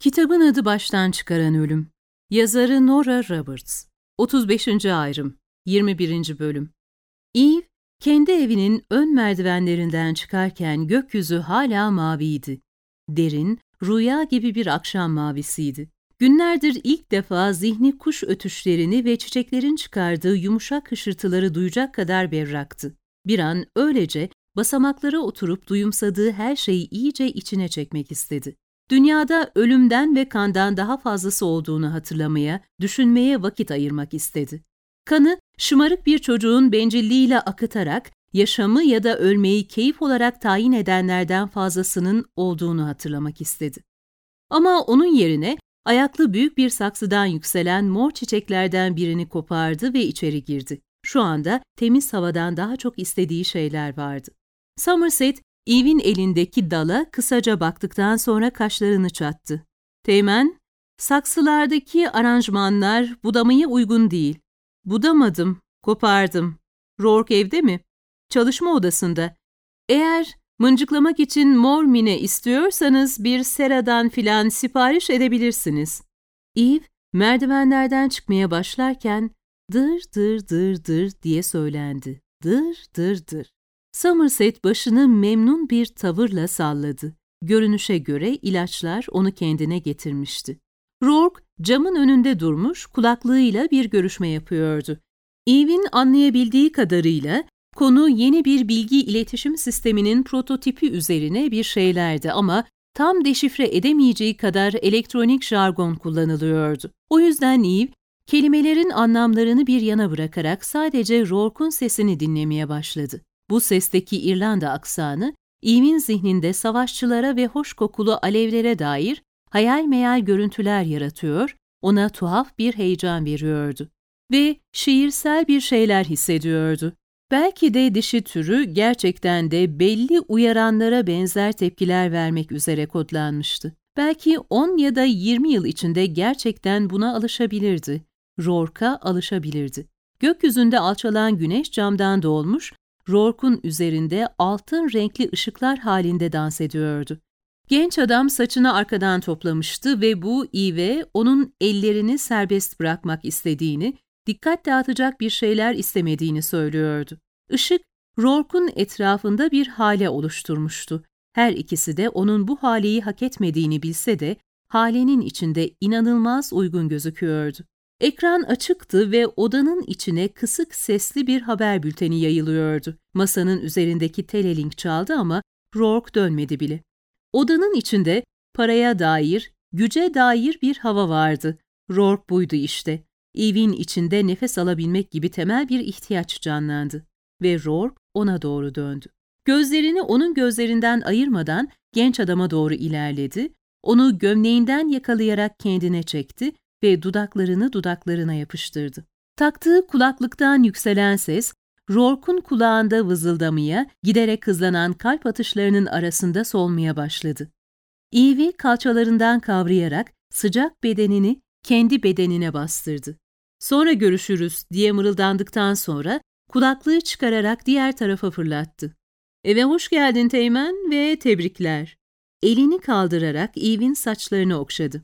Kitabın adı Baştan Çıkaran Ölüm. Yazarı Nora Roberts. 35. Ayrım. 21. Bölüm. Eve, kendi evinin ön merdivenlerinden çıkarken gökyüzü hala maviydi. Derin, rüya gibi bir akşam mavisiydi. Günlerdir ilk defa zihni kuş ötüşlerini ve çiçeklerin çıkardığı yumuşak hışırtıları duyacak kadar berraktı. Bir an öylece basamaklara oturup duyumsadığı her şeyi iyice içine çekmek istedi. Dünyada ölümden ve kandan daha fazlası olduğunu hatırlamaya, düşünmeye vakit ayırmak istedi. Kanı, şımarık bir çocuğun bencilliğiyle akıtarak, yaşamı ya da ölmeyi keyif olarak tayin edenlerden fazlasının olduğunu hatırlamak istedi. Ama onun yerine, ayaklı büyük bir saksıdan yükselen mor çiçeklerden birini kopardı ve içeri girdi. Şu anda temiz havadan daha çok istediği şeyler vardı. Somerset, Eve'in elindeki dala kısaca baktıktan sonra kaşlarını çattı. "Teğmen, saksılardaki aranjmanlar budamaya uygun değil." "Budamadım, kopardım." "Rourke evde mi?" "Çalışma odasında." "Eğer mıncıklamak için mor mine istiyorsanız bir seradan filan sipariş edebilirsiniz." Eve, merdivenlerden çıkmaya başlarken "dır dır dır dır" diye söylendi. "Dır dır dır." Somerset başını memnun bir tavırla salladı. Görünüşe göre ilaçlar onu kendine getirmişti. Rourke camın önünde durmuş, kulaklığıyla bir görüşme yapıyordu. Eve'in anlayabildiği kadarıyla konu yeni bir bilgi iletişim sisteminin prototipi üzerine bir şeylerdi ama tam deşifre edemeyeceği kadar elektronik jargon kullanılıyordu. O yüzden Eve, kelimelerin anlamlarını bir yana bırakarak sadece Rourke'un sesini dinlemeye başladı. Bu sesteki İrlanda aksanı, Eve'in zihninde savaşçılara ve hoş kokulu alevlere dair hayal meyal görüntüler yaratıyor, ona tuhaf bir heyecan veriyordu. Ve şiirsel bir şeyler hissediyordu. Belki de dişi türü gerçekten de belli uyaranlara benzer tepkiler vermek üzere kodlanmıştı. Belki 10 ya da 20 yıl içinde gerçekten buna alışabilirdi. Rourke'a alışabilirdi. Gökyüzünde alçalan güneş camdan doğmuş, Rourke'un üzerinde altın renkli ışıklar halinde dans ediyordu. Genç adam saçını arkadan toplamıştı ve bu Eve onun ellerini serbest bırakmak istediğini, dikkat dağıtacak bir şeyler istemediğini söylüyordu. Işık, Rourke'un etrafında bir hale oluşturmuştu. Her ikisi de onun bu haleyi hak etmediğini bilse de, halenin içinde inanılmaz uygun gözüküyordu. Ekran açıktı ve odanın içine kısık sesli bir haber bülteni yayılıyordu. Masanın üzerindeki telelink çaldı ama Rourke dönmedi bile. Odanın içinde paraya dair, güce dair bir hava vardı. Rourke buydu işte. Eve'in içinde nefes alabilmek gibi temel bir ihtiyaç canlandı. Ve Rourke ona doğru döndü. Gözlerini onun gözlerinden ayırmadan genç adama doğru ilerledi, onu gömleğinden yakalayarak kendine çekti ve dudaklarını dudaklarına yapıştırdı. Taktığı kulaklıktan yükselen ses, Rourke'un kulağında vızıldamaya, giderek hızlanan kalp atışlarının arasında solmaya başladı. Eve kalçalarından kavrayarak sıcak bedenini kendi bedenine bastırdı. "Sonra görüşürüz" diye mırıldandıktan sonra kulaklığı çıkararak diğer tarafa fırlattı. "Eve hoş geldin Teğmen ve tebrikler." Elini kaldırarak Eve'in saçlarını okşadı.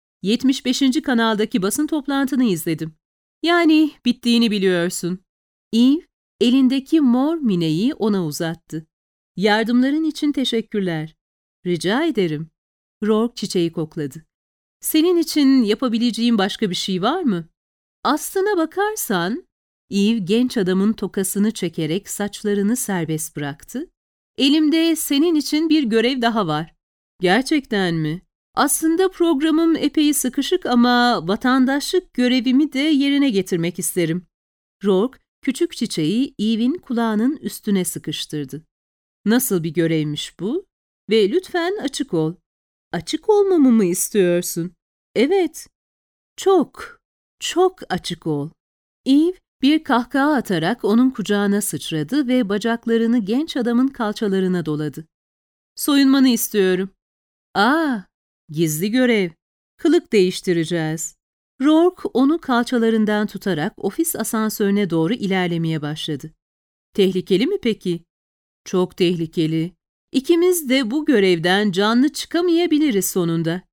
75. kanaldaki basın toplantını izledim. "Yani bittiğini biliyorsun." Eve, elindeki mor mineyi ona uzattı. "Yardımların için teşekkürler." "Rica ederim." Rourke çiçeği kokladı. "Senin için yapabileceğim başka bir şey var mı?" "Aslına bakarsan," Eve genç adamın tokasını çekerek saçlarını serbest bıraktı. "Elimde senin için bir görev daha var." "Gerçekten mi?" "Aslında programım epey sıkışık ama vatandaşlık görevimi de yerine getirmek isterim." Rourke, küçük çiçeği Eve'in kulağının üstüne sıkıştırdı. "Nasıl bir görevmiş bu? Ve lütfen açık ol." "Açık olmamı mı istiyorsun?" "Evet." "Çok, çok açık ol." Eve, bir kahkaha atarak onun kucağına sıçradı ve bacaklarını genç adamın kalçalarına doladı. "Soyunmanı istiyorum." "Aa, gizli görev. Kılık değiştireceğiz." Rourke onu kalçalarından tutarak ofis asansörüne doğru ilerlemeye başladı. "Tehlikeli mi peki?" "Çok tehlikeli. İkimiz de bu görevden canlı çıkamayabiliriz sonunda."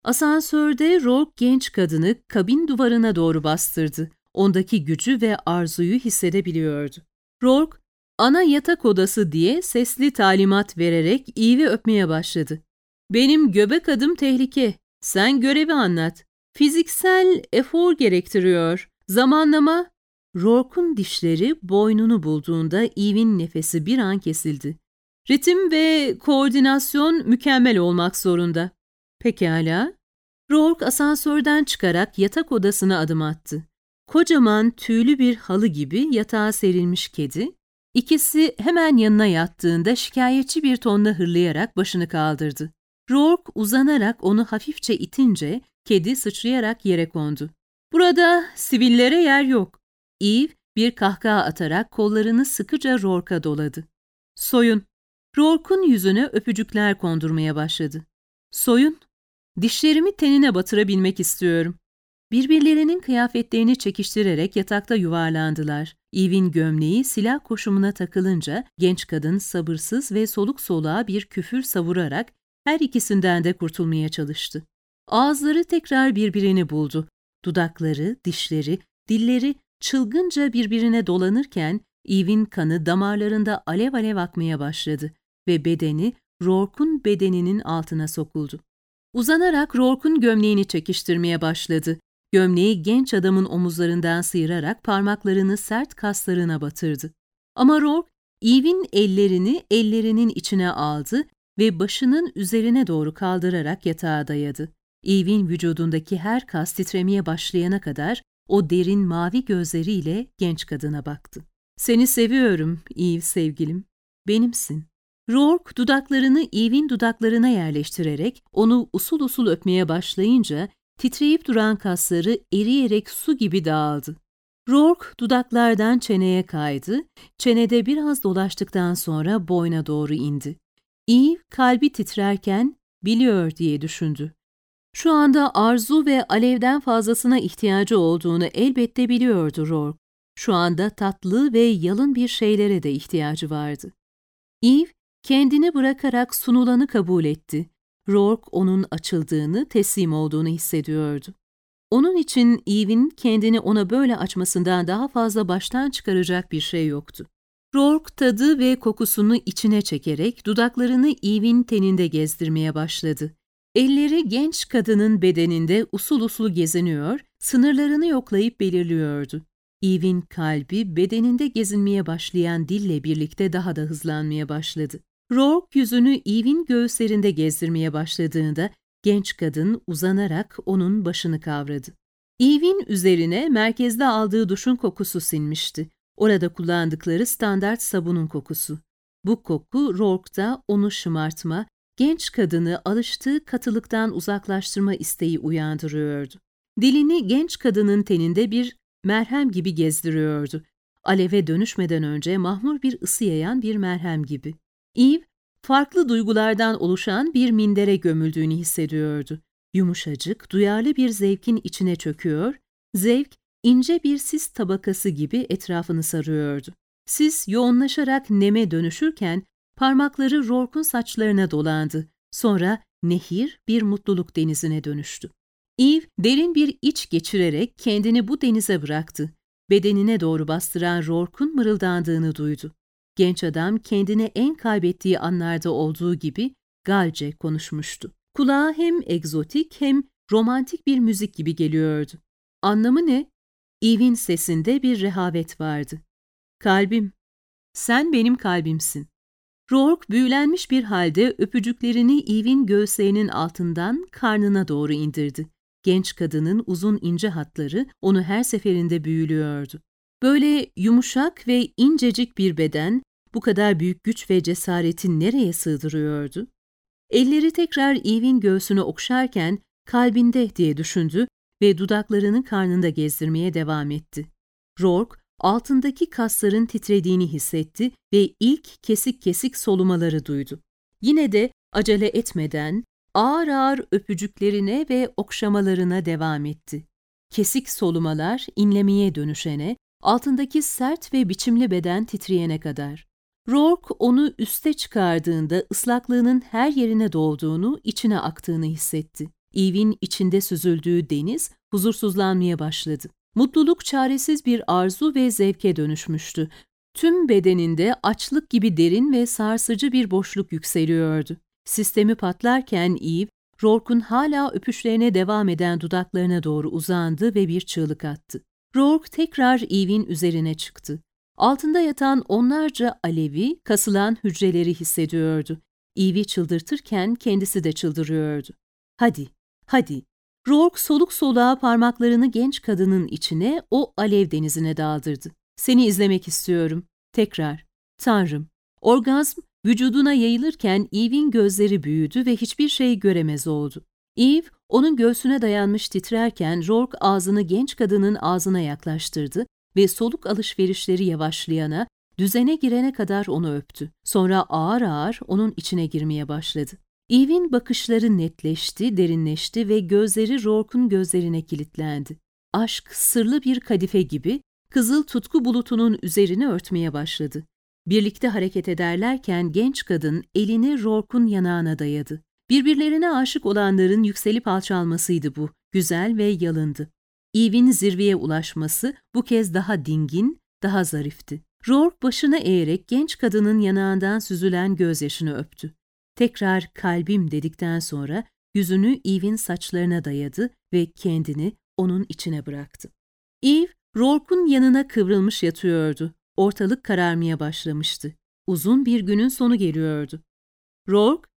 Asansörde Rourke genç kadını kabin duvarına doğru bastırdı. Ondaki gücü ve arzuyu hissedebiliyordu. Rourke, "Ana yatak odası" diye sesli talimat vererek Eve'i öpmeye başladı. "Benim göbek adım tehlike. Sen görevi anlat. Fiziksel efor gerektiriyor. Zamanlama..." Rourke'un dişleri boynunu bulduğunda Eve'in nefesi bir an kesildi. "Ritim ve koordinasyon mükemmel olmak zorunda." "Pekala." Rourke asansörden çıkarak yatak odasına adım attı. Kocaman tüylü bir halı gibi yatağa serilmiş kedi, ikisi hemen yanına yattığında şikayetçi bir tonla hırlayarak başını kaldırdı. Rourke uzanarak onu hafifçe itince kedi sıçrayarak yere kondu. "Burada sivillere yer yok." Eve bir kahkaha atarak kollarını sıkıca Rourke'a doladı. "Soyun." Rourke'un yüzüne öpücükler kondurmaya başladı. "Soyun. Dişlerimi tenine batırabilmek istiyorum." Birbirlerinin kıyafetlerini çekiştirerek yatakta yuvarlandılar. Eve'in gömleği silah koşumuna takılınca genç kadın sabırsız ve soluk soluğa bir küfür savurarak her ikisinden de kurtulmaya çalıştı. Ağızları tekrar birbirini buldu. Dudakları, dişleri, dilleri çılgınca birbirine dolanırken Eve'in kanı damarlarında alev alev akmaya başladı ve bedeni Rourke'un bedeninin altına sokuldu. Uzanarak Rourke'un gömleğini çekiştirmeye başladı. Gömleği genç adamın omuzlarından sıyırarak parmaklarını sert kaslarına batırdı. Ama Rourke, Eve'in ellerini ellerinin içine aldı ve başının üzerine doğru kaldırarak yatağa dayadı. Eve'in vücudundaki her kas titremeye başlayana kadar o derin mavi gözleriyle genç kadına baktı. "Seni seviyorum Eve sevgilim, benimsin." Rourke dudaklarını Eve'in dudaklarına yerleştirerek onu usul usul öpmeye başlayınca titreyip duran kasları eriyerek su gibi dağıldı. Rourke dudaklardan çeneye kaydı, çenede biraz dolaştıktan sonra boyna doğru indi. Eve kalbi titrerken "biliyor" diye düşündü. Şu anda arzu ve alevden fazlasına ihtiyacı olduğunu elbette biliyordu Rourke. Şu anda tatlı ve yalın bir şeylere de ihtiyacı vardı. Eve kendini bırakarak sunulanı kabul etti. Rourke onun açıldığını, teslim olduğunu hissediyordu. Onun için Eve'in kendini ona böyle açmasından daha fazla baştan çıkaracak bir şey yoktu. Rourke tadı ve kokusunu içine çekerek dudaklarını Eve'in teninde gezdirmeye başladı. Elleri genç kadının bedeninde usul usul geziniyor, sınırlarını yoklayıp belirliyordu. Eve'in kalbi bedeninde gezinmeye başlayan dille birlikte daha da hızlanmaya başladı. Rourke yüzünü Eve'in göğüslerinde gezdirmeye başladığında genç kadın uzanarak onun başını kavradı. Eve'in üzerine merkezde aldığı duşun kokusu sinmişti. Orada kullandıkları standart sabunun kokusu. Bu koku Rourke'da onu şımartma, genç kadını alıştığı katılıktan uzaklaştırma isteği uyandırıyordu. Dilini genç kadının teninde bir merhem gibi gezdiriyordu. Aleve dönüşmeden önce mahmur bir ısı yayan bir merhem gibi. Eve, farklı duygulardan oluşan bir mindere gömüldüğünü hissediyordu. Yumuşacık, duyarlı bir zevkin içine çöküyor, zevk ince bir sis tabakası gibi etrafını sarıyordu. Sis yoğunlaşarak neme dönüşürken parmakları Rourke'un saçlarına dolandı. Sonra nehir bir mutluluk denizine dönüştü. Eve derin bir iç geçirerek kendini bu denize bıraktı. Bedenine doğru bastıran Rourke'un mırıldandığını duydu. Genç adam kendini en kaybettiği anlarda olduğu gibi Galce konuşmuştu. Kulağa hem egzotik hem romantik bir müzik gibi geliyordu. Anlamı ne? Eve'in sesinde bir rehavet vardı. "Kalbim, sen benim kalbimsin." Rourke büyülenmiş bir halde öpücüklerini Eve'in göğüslerinin altından karnına doğru indirdi. Genç kadının uzun ince hatları onu her seferinde büyülüyordu. Böyle yumuşak ve incecik bir beden, bu kadar büyük güç ve cesareti nereye sığdırıyordu? Elleri tekrar Eve'in göğsünü okşarken kalbinde diye düşündü ve dudaklarını karnında gezdirmeye devam etti. Rourke, altındaki kasların titrediğini hissetti ve ilk kesik kesik solumaları duydu. Yine de acele etmeden ağır ağır öpücüklerine ve okşamalarına devam etti. Kesik solumalar inlemeye dönüşene, altındaki sert ve biçimli beden titreyene kadar. Rourke onu üste çıkardığında ıslaklığının her yerine dolduğunu, içine aktığını hissetti. Eve'in içinde süzüldüğü deniz huzursuzlanmaya başladı. Mutluluk çaresiz bir arzu ve zevke dönüşmüştü. Tüm bedeninde açlık gibi derin ve sarsıcı bir boşluk yükseliyordu. Sistemi patlarken Eve, Rourke'un hala öpüşlerine devam eden dudaklarına doğru uzandı ve bir çığlık attı. Rourke tekrar Eve'in üzerine çıktı. Altında yatan onlarca alevi, kasılan hücreleri hissediyordu. Eve'i çıldırtırken kendisi de çıldırıyordu. Hadi, hadi. Rourke soluk soluğa parmaklarını genç kadının içine, o alev denizine daldırdı. Seni izlemek istiyorum. Tekrar. Tanrım. Orgazm vücuduna yayılırken Eve'in gözleri büyüdü ve hiçbir şey göremez oldu. Eve, onun göğsüne dayanmış titrerken Rourke ağzını genç kadının ağzına yaklaştırdı ve soluk alışverişleri yavaşlayana, düzene girene kadar onu öptü. Sonra ağır ağır onun içine girmeye başladı. Eve'in bakışları netleşti, derinleşti ve gözleri Rourke'un gözlerine kilitlendi. Aşk sırlı bir kadife gibi kızıl tutku bulutunun üzerini örtmeye başladı. Birlikte hareket ederlerken genç kadın elini Rourke'un yanağına dayadı. Birbirlerine aşık olanların yükselip alçalmasıydı bu, güzel ve yalındı. Eve'in zirveye ulaşması bu kez daha dingin, daha zarifti. Rourke başını eğerek genç kadının yanağından süzülen gözyaşını öptü. Tekrar kalbim dedikten sonra yüzünü Eve'in saçlarına dayadı ve kendini onun içine bıraktı. Eve, Rourke'un yanına kıvrılmış yatıyordu. Ortalık kararmaya başlamıştı. Uzun bir günün sonu geliyordu. Rourke,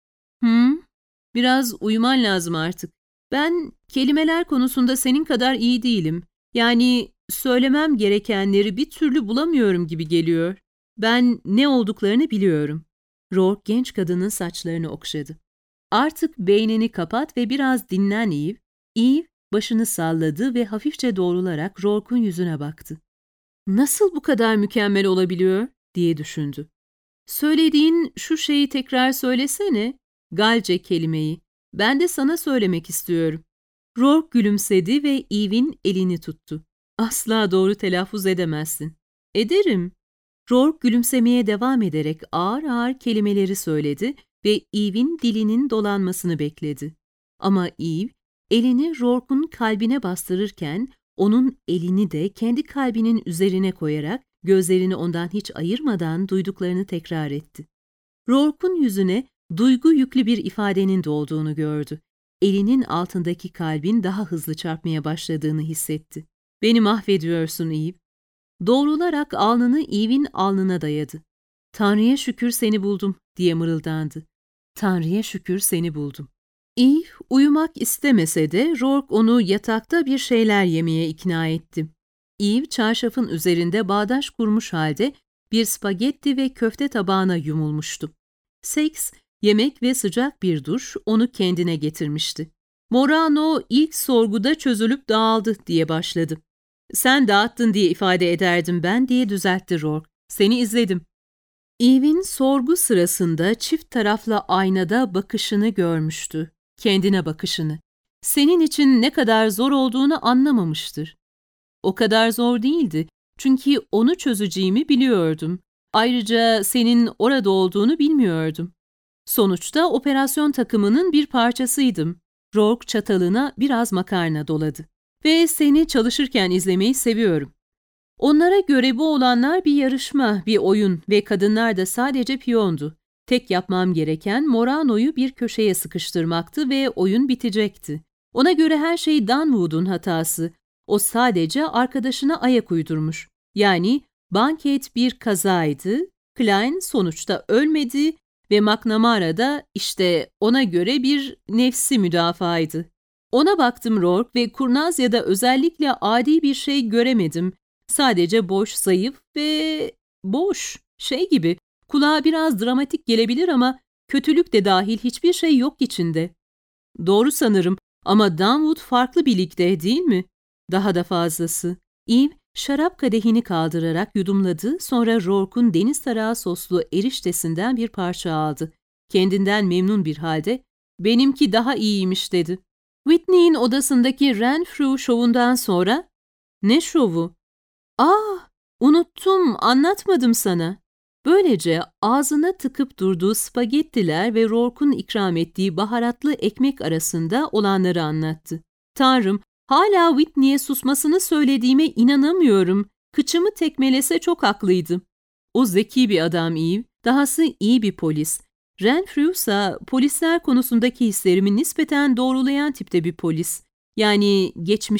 biraz uyuman lazım artık. Ben kelimeler konusunda senin kadar iyi değilim. Yani söylemem gerekenleri bir türlü bulamıyorum gibi geliyor. Ben ne olduklarını biliyorum. Rourke genç kadının saçlarını okşadı. Artık beynini kapat ve biraz dinlen Eve. Eve başını salladı ve hafifçe doğrularak Rourke'un yüzüne baktı. Nasıl bu kadar mükemmel olabiliyor diye düşündü. Söylediğin şu şeyi tekrar söylesene. Galce kelimeyi. Ben de sana söylemek istiyorum. Rourke gülümsedi ve Eve'in elini tuttu. Asla doğru telaffuz edemezsin. Ederim. Rourke gülümsemeye devam ederek ağır ağır kelimeleri söyledi ve Eve'in dilinin dolanmasını bekledi. Ama Eve, elini Rourke'un kalbine bastırırken onun elini de kendi kalbinin üzerine koyarak gözlerini ondan hiç ayırmadan duyduklarını tekrar etti. Rourke'un yüzüne duygu yüklü bir ifadenin dolduğunu gördü. Elinin altındaki kalbin daha hızlı çarpmaya başladığını hissetti. Beni mahvediyorsun Eve. Doğrularak alnını Eve'in alnına dayadı. Tanrı'ya şükür seni buldum diye mırıldandı. Tanrı'ya şükür seni buldum. Eve uyumak istemese de Rourke onu yatakta bir şeyler yemeye ikna etti. Eve çarşafın üzerinde bağdaş kurmuş halde bir spagetti ve köfte tabağına yumulmuştu. Seks, yemek ve sıcak bir duş onu kendine getirmişti. Morano ilk sorguda çözülüp dağıldı diye başladı. Sen dağıttın diye ifade ederdim ben diye düzeltti Rourke. Seni izledim. Eve'in sorgu sırasında çift taraflı aynada bakışını görmüştü. Kendine bakışını. Senin için ne kadar zor olduğunu anlamamıştır. O kadar zor değildi. Çünkü onu çözeceğimi biliyordum. Ayrıca senin orada olduğunu bilmiyordum. Sonuçta operasyon takımının bir parçasıydım. Rourke çatalına biraz makarna doladı. Ve seni çalışırken izlemeyi seviyorum. Onlara göre bu olanlar bir yarışma, bir oyun ve kadınlar da sadece piyondu. Tek yapmam gereken Morano'yu bir köşeye sıkıştırmaktı ve oyun bitecekti. Ona göre her şey Dunwood'un hatası. O sadece arkadaşına ayak uydurmuş. Yani banket bir kazaydı, Klein sonuçta ölmedi ve McNamara da işte ona göre bir nefsi müdafaaydı. Ona baktım Rourke ve kurnaz ya da özellikle adi bir şey göremedim. Sadece boş, zayıf ve boş, şey gibi. Kulağa biraz dramatik gelebilir ama kötülük de dahil hiçbir şey yok içinde. Doğru sanırım ama Dunwood farklı bir ligde değil mi? Daha da fazlası. Eve şarap kadehini kaldırarak yudumladı, sonra Rourke'un deniz tarağı soslu eriştesinden bir parça aldı. Kendinden memnun bir halde, benimki daha iyiymiş dedi. Whitney'in odasındaki Renfrew şovundan sonra, ne şovu? Unuttum, anlatmadım sana. Böylece ağzına tıkıp durduğu spagettiler ve Rourke'un ikram ettiği baharatlı ekmek arasında olanları anlattı. Tanrım, hala Whitney'e susmasını söylediğime inanamıyorum. Kıçımı tekmelese çok haklıydı. O zeki bir adam Eve, dahası iyi bir polis. Renfrew ise polisler konusundaki hislerimi nispeten doğrulayan tipte bir polis. Yani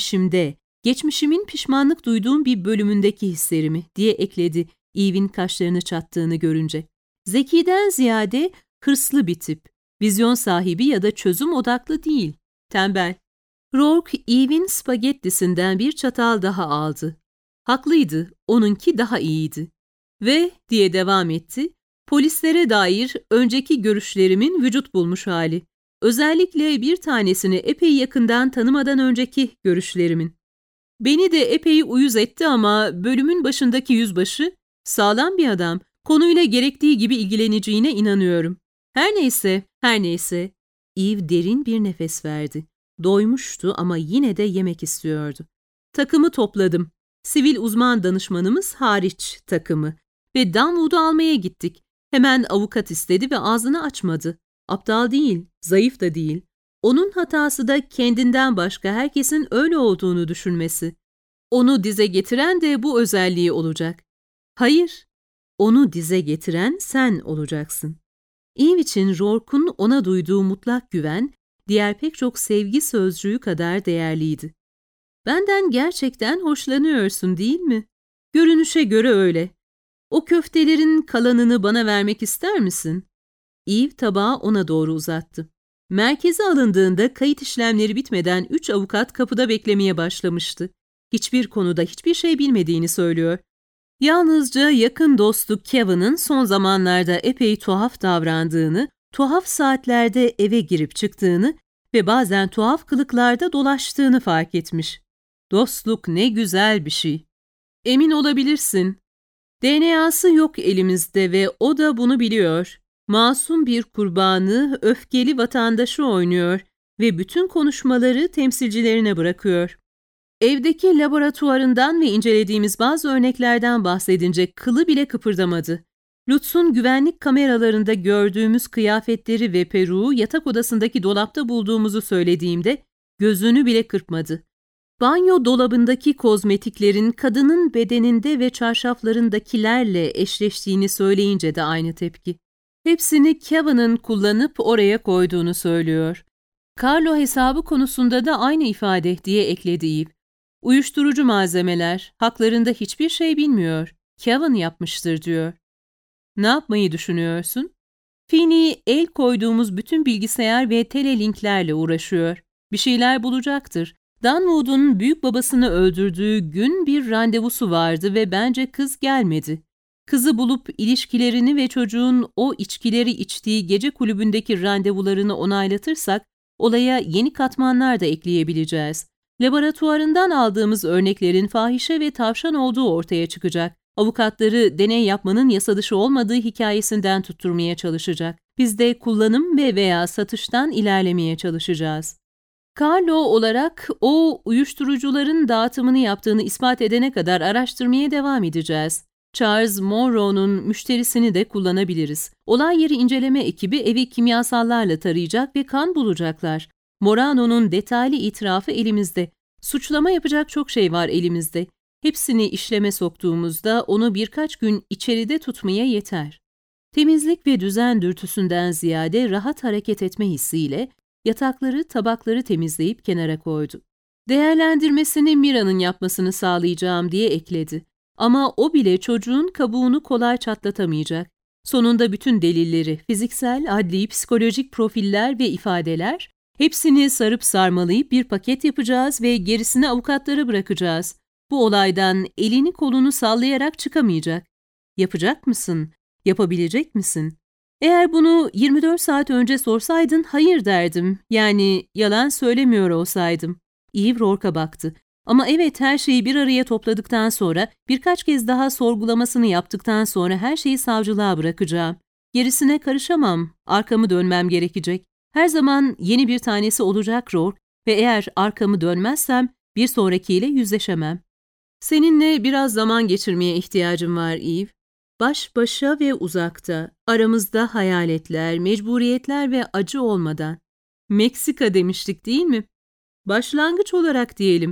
geçmişimin pişmanlık duyduğum bir bölümündeki hislerimi diye ekledi Eve'in kaşlarını çattığını görünce. Zekiden ziyade hırslı bir tip. Vizyon sahibi ya da çözüm odaklı değil. Tembel. Rourke Eve'in spagettisinden bir çatal daha aldı. Haklıydı, onunki daha iyiydi. Ve diye devam etti, polislere dair önceki görüşlerimin vücut bulmuş hali. Özellikle bir tanesini epey yakından tanımadan önceki görüşlerimin. Beni de epey uyuz etti ama bölümün başındaki yüzbaşı, sağlam bir adam, konuyla gerektiği gibi ilgileneceğine inanıyorum. Her neyse. Eve derin bir nefes verdi. Doymuştu ama yine de yemek istiyordu. Takımı topladım. Sivil uzman danışmanımız hariç takımı. Ve Dunwood'u almaya gittik. Hemen avukat istedi ve ağzını açmadı. Aptal değil, zayıf da değil. Onun hatası da kendinden başka herkesin öyle olduğunu düşünmesi. Onu dize getiren de bu özelliği olacak. Hayır, onu dize getiren sen olacaksın. Eve için Rourke'un ona duyduğu mutlak güven, diğer pek çok sevgi sözcüğü kadar değerliydi. Benden gerçekten hoşlanıyorsun değil mi? Görünüşe göre öyle. O köftelerin kalanını bana vermek ister misin? Eve tabağı ona doğru uzattı. Merkeze alındığında kayıt işlemleri bitmeden 3 avukat kapıda beklemeye başlamıştı. Hiçbir konuda hiçbir şey bilmediğini söylüyor. Yalnızca yakın dostu Kevin'in son zamanlarda epey tuhaf davrandığını, tuhaf saatlerde eve girip çıktığını ve bazen tuhaf kılıklarda dolaştığını fark etmiş. Dostluk ne güzel bir şey. Emin olabilirsin. DNA'sı yok elimizde ve o da bunu biliyor. Masum bir kurbanı, öfkeli vatandaşı oynuyor ve bütün konuşmaları temsilcilerine bırakıyor. Evdeki laboratuvarından ve incelediğimiz bazı örneklerden bahsedince kılı bile kıpırdamadı. Lutz'un güvenlik kameralarında gördüğümüz kıyafetleri ve peruğu yatak odasındaki dolapta bulduğumuzu söylediğimde gözünü bile kırpmadı. Banyo dolabındaki kozmetiklerin kadının bedeninde ve çarşaflarındakilerle eşleştiğini söyleyince de aynı tepki. Hepsini Kevin'in kullanıp oraya koyduğunu söylüyor. Carlo hesabı konusunda da aynı ifade diye ekledi Eve. Uyuşturucu malzemeler, haklarında hiçbir şey bilmiyor. Kevin yapmıştır diyor. Ne yapmayı düşünüyorsun? Finney el koyduğumuz bütün bilgisayar ve telelinklerle uğraşıyor. Bir şeyler bulacaktır. Dunwood'un büyük babasını öldürdüğü gün bir randevusu vardı ve bence kız gelmedi. Kızı bulup ilişkilerini ve çocuğun o içkileri içtiği gece kulübündeki randevularını onaylatırsak, olaya yeni katmanlar da ekleyebileceğiz. Laboratuvarından aldığımız örneklerin fahişe ve tavşan olduğu ortaya çıkacak. Avukatları deney yapmanın yasa dışı olmadığı hikayesinden tutturmaya çalışacak. Biz de kullanım ve veya satıştan ilerlemeye çalışacağız. Carlo olarak o uyuşturucuların dağıtımını yaptığını ispat edene kadar araştırmaya devam edeceğiz. Charles Monroe'nun müşterisini de kullanabiliriz. Olay yeri inceleme ekibi evi kimyasallarla tarayacak ve kan bulacaklar. Morano'nun detaylı itirafı elimizde. Suçlama yapacak çok şey var elimizde. Hepsini işleme soktuğumuzda onu birkaç gün içeride tutmaya yeter. Temizlik ve düzen dürtüsünden ziyade rahat hareket etme hissiyle yatakları, tabakları temizleyip kenara koydu. Değerlendirmesini Mira'nın yapmasını sağlayacağım diye ekledi. Ama o bile çocuğun kabuğunu kolay çatlatamayacak. Sonunda bütün delilleri, fiziksel, adli, psikolojik profiller ve ifadeler, hepsini sarıp sarmalayıp bir paket yapacağız ve gerisini avukatlara bırakacağız. Bu olaydan elini kolunu sallayarak çıkamayacak. Yapacak mısın? Yapabilecek misin? Eğer bunu 24 saat önce sorsaydın hayır derdim. Yani yalan söylemiyor olsaydım. Eve Rourke'a baktı. Ama evet, her şeyi bir araya topladıktan sonra, birkaç kez daha sorgulamasını yaptıktan sonra her şeyi savcılığa bırakacağım. Gerisine karışamam, arkamı dönmem gerekecek. Her zaman yeni bir tanesi olacak Rourke ve eğer arkamı dönmezsem bir sonrakiyle yüzleşemem. Seninle biraz zaman geçirmeye ihtiyacım var Eve. baş başa ve uzakta, aramızda hayaletler, mecburiyetler ve acı olmadan. Meksika demiştik değil mi? Başlangıç olarak diyelim.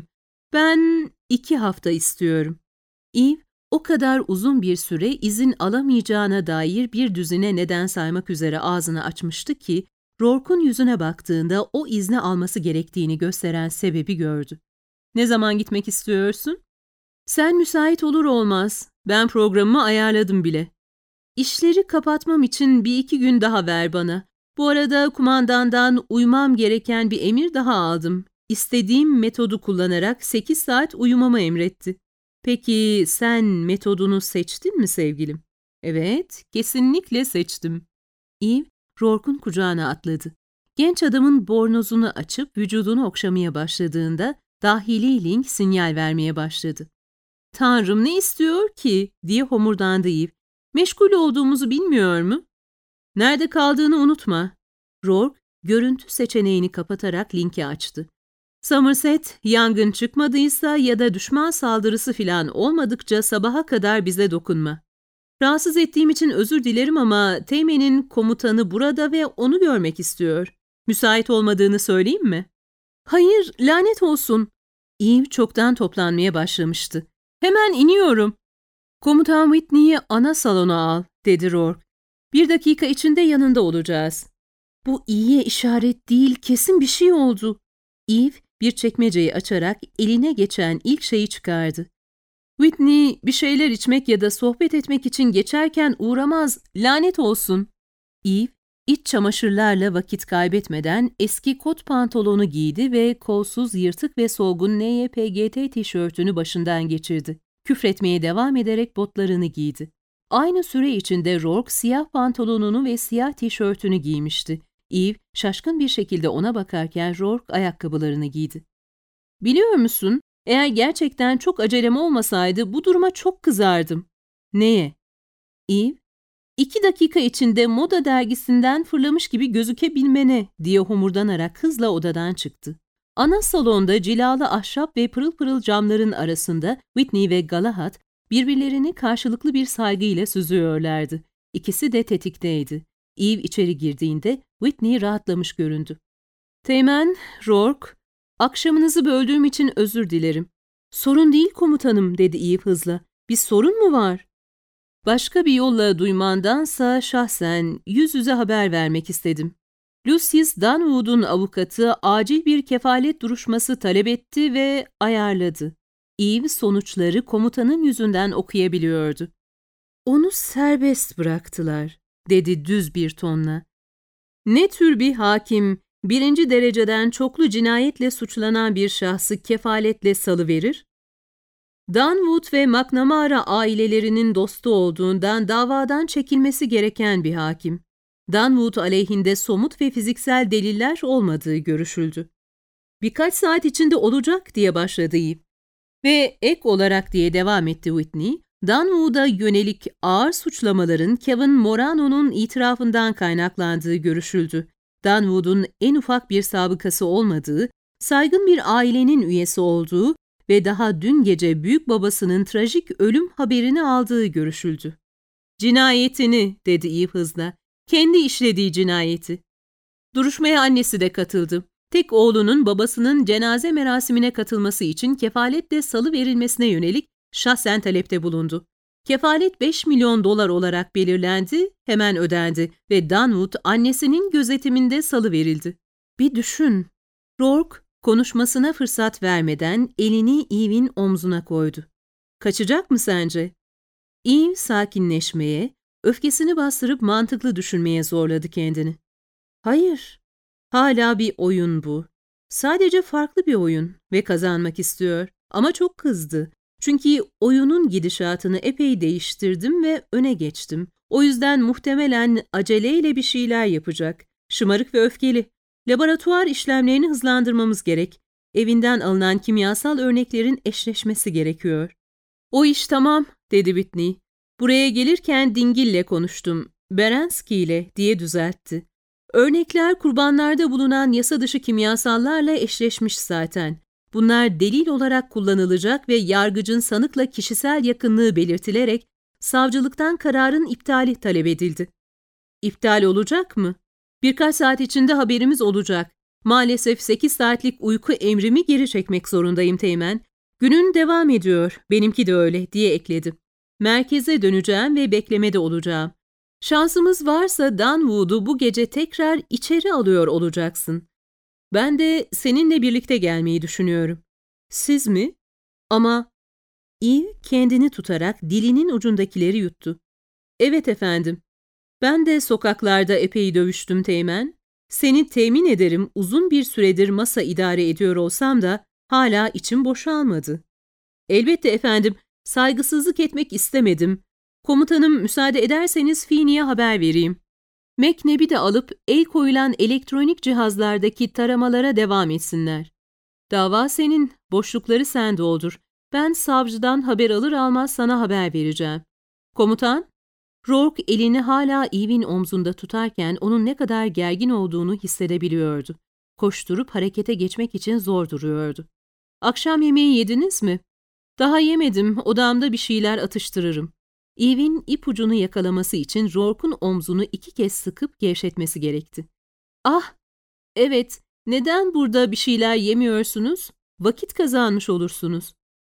Ben 2 hafta istiyorum. Eve, o kadar uzun bir süre izin alamayacağına dair bir düzine neden saymak üzere ağzını açmıştı ki, Rourke'un yüzüne baktığında o izni alması gerektiğini gösteren sebebi gördü. Ne zaman gitmek istiyorsun? Sen müsait olur olmaz. Ben programımı ayarladım bile. İşleri kapatmam için 1-2 gün daha ver bana. Bu arada kumandandan uymam gereken bir emir daha aldım. İstediğim metodu kullanarak 8 saat uyumamı emretti. Peki sen metodunu seçtin mi sevgilim? Evet, kesinlikle seçtim. Eve, Rourke'un kucağına atladı. Genç adamın bornozunu açıp vücudunu okşamaya başladığında dahili Link sinyal vermeye başladı. Tanrım ne istiyor ki? Diye homurdandı Eve. Meşgul olduğumuzu bilmiyor mu? Nerede kaldığını unutma. Rourke, görüntü seçeneğini kapatarak Link'i açtı. Somerset, yangın çıkmadıysa ya da düşman saldırısı filan olmadıkça sabaha kadar bize dokunma. Rahatsız ettiğim için özür dilerim ama Teğmen'in komutanı burada ve onu görmek istiyor. Müsait olmadığını söyleyeyim mi? Hayır, lanet olsun. Eve çoktan toplanmaya başlamıştı. Hemen iniyorum. Komutan Whitney'i ana salona al, dedi Rourke. 1 dakika içinde yanında olacağız. Bu iyiye işaret değil, kesin bir şey oldu. Eve bir çekmeceyi açarak eline geçen ilk şeyi çıkardı. Whitney bir şeyler içmek ya da sohbet etmek için geçerken uğramaz, lanet olsun. Eve, iç çamaşırlarla vakit kaybetmeden eski kot pantolonu giydi ve kolsuz yırtık ve solgun NYPGT tişörtünü başından geçirdi. Küfretmeye devam ederek botlarını giydi. Aynı süre içinde Rourke siyah pantolonunu ve siyah tişörtünü giymişti. Eve şaşkın bir şekilde ona bakarken Rourke ayakkabılarını giydi. Biliyor musun, eğer gerçekten çok acelem olmasaydı bu duruma çok kızardım. Neye? Eve, 2 dakika içinde moda dergisinden fırlamış gibi gözükebilmene diye homurdanarak hızla odadan çıktı. Ana salonda cilalı ahşap ve pırıl pırıl camların arasında Whitney ve Galahad birbirlerini karşılıklı bir saygıyla süzüyorlardı. İkisi de tetikteydi. Eve içeri girdiğinde Whitney rahatlamış göründü. Teğmen, Rourke, akşamınızı böldüğüm için özür dilerim. Sorun değil komutanım, dedi Eve hızla. Bir sorun mu var? Başka bir yolla duymandansa şahsen yüz yüze haber vermek istedim. Lucius Dunwood'un avukatı acil bir kefalet duruşması talep etti ve ayarladı. Eve sonuçları komutanın yüzünden okuyabiliyordu. Onu serbest bıraktılar, dedi düz bir tonla. Ne tür bir hakim 1. dereceden çoklu cinayetle suçlanan bir şahsı kefaletle salıverir? Dunwood ve McNamara ailelerinin dostu olduğundan davadan çekilmesi gereken bir hakim. Dunwood aleyhinde somut ve fiziksel deliller olmadığı görüşüldü. Birkaç saat içinde olacak diye başladı Eve. Ve ek olarak diye devam etti Whitney, Dunwood'a yönelik ağır suçlamaların Kevin Morano'nun itirafından kaynaklandığı görüşüldü. Dunwood'un en ufak bir sabıkası olmadığı, saygın bir ailenin üyesi olduğu ve daha dün gece büyük babasının trajik ölüm haberini aldığı görüşüldü. Cinayetini, dedi Eve hızla, kendi işlediği cinayeti. Duruşmaya annesi de katıldı. Tek oğlunun babasının cenaze merasimine katılması için kefaletle salı verilmesine yönelik şahsen talepte bulundu. Kefalet 5 milyon dolar olarak belirlendi, hemen ödendi ve Dunwood annesinin gözetiminde salı verildi. Bir düşün. Rourke konuşmasına fırsat vermeden elini Eve'in omzuna koydu. Kaçacak mı sence? Eve sakinleşmeye, öfkesini bastırıp mantıklı düşünmeye zorladı kendini. Hayır, hala bir oyun bu. Sadece farklı bir oyun ve kazanmak istiyor ama çok kızdı. Çünkü oyunun gidişatını epey değiştirdim ve öne geçtim. O yüzden muhtemelen aceleyle bir şeyler yapacak. Şımarık ve öfkeli. Laboratuvar işlemlerini hızlandırmamız gerek. Evinden alınan kimyasal örneklerin eşleşmesi gerekiyor. O iş tamam, dedi Whitney. Buraya gelirken Dingil'le konuştum. Berensky ile diye düzeltti. Örnekler kurbanlarda bulunan yasa dışı kimyasallarla eşleşmiş zaten. Bunlar delil olarak kullanılacak ve yargıcın sanıkla kişisel yakınlığı belirtilerek Savcılıktan kararın iptali talep edildi. İptal olacak mı? Birkaç saat içinde haberimiz olacak. Maalesef 8 saatlik uyku emrimi geri çekmek zorundayım Teğmen. Günün devam ediyor, benimki de öyle diye ekledi. Merkeze döneceğim ve beklemede olacağım. Şansımız varsa Dunwood'u bu gece tekrar içeri alıyor olacaksın. Ben de seninle birlikte gelmeyi düşünüyorum. Siz mi? Ama Eve kendini tutarak dilinin ucundakileri yuttu. Evet efendim. Ben de sokaklarda epey dövüştüm Teğmen. Seni temin ederim uzun bir süredir masa idare ediyor olsam da hala içim boşalmadı. Elbette efendim, saygısızlık etmek istemedim. Komutanım müsaade ederseniz Feeney'e haber vereyim. McNabb'i de alıp el koyulan elektronik cihazlardaki taramalara devam etsinler. Dava senin, boşlukları sen doldur. Ben savcıdan haber alır almaz sana haber vereceğim. Komutan? Rourke elini hala Eve'in omzunda tutarken onun ne kadar gergin olduğunu hissedebiliyordu. Koşturup harekete geçmek için zor duruyordu. Akşam yemeği yediniz mi? Daha yemedim, odamda bir şeyler atıştırırım. Eve'in ipucunu yakalaması için Rourke'un omzunu 2 kez sıkıp gevşetmesi gerekti. Ah, evet, neden burada bir şeyler yemiyorsunuz? Vakit kazanmış olursunuz.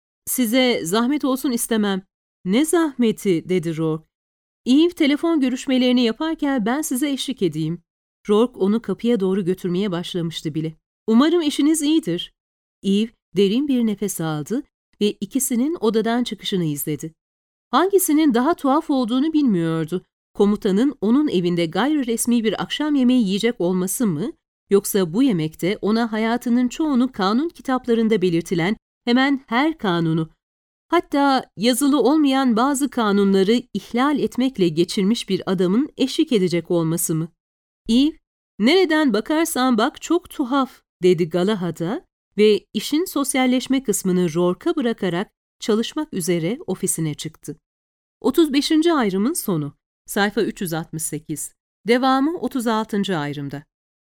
Size zahmet olsun istemem. Ne zahmeti, dedi Rourke. Eve telefon görüşmelerini yaparken ben size eşlik edeyim. Rourke onu kapıya doğru götürmeye başlamıştı bile. Umarım eşiniz iyidir. Eve derin bir nefes aldı ve ikisinin odadan çıkışını izledi. Hangisinin daha tuhaf olduğunu bilmiyordu. Komutanın onun evinde gayri resmi bir akşam yemeği yiyecek olması mı, yoksa bu yemekte ona hayatının çoğunu kanun kitaplarında belirtilen hemen her kanunu, hatta yazılı olmayan bazı kanunları ihlal etmekle geçirmiş bir adamın eşlik edecek olması mı? Eve, nereden bakarsan bak çok tuhaf, dedi Galahad'a ve işin sosyalleşme kısmını Rourke'a bırakarak çalışmak üzere ofisine çıktı. 35. ayrımın sonu. Sayfa 368. Devamı 36. ayrımda.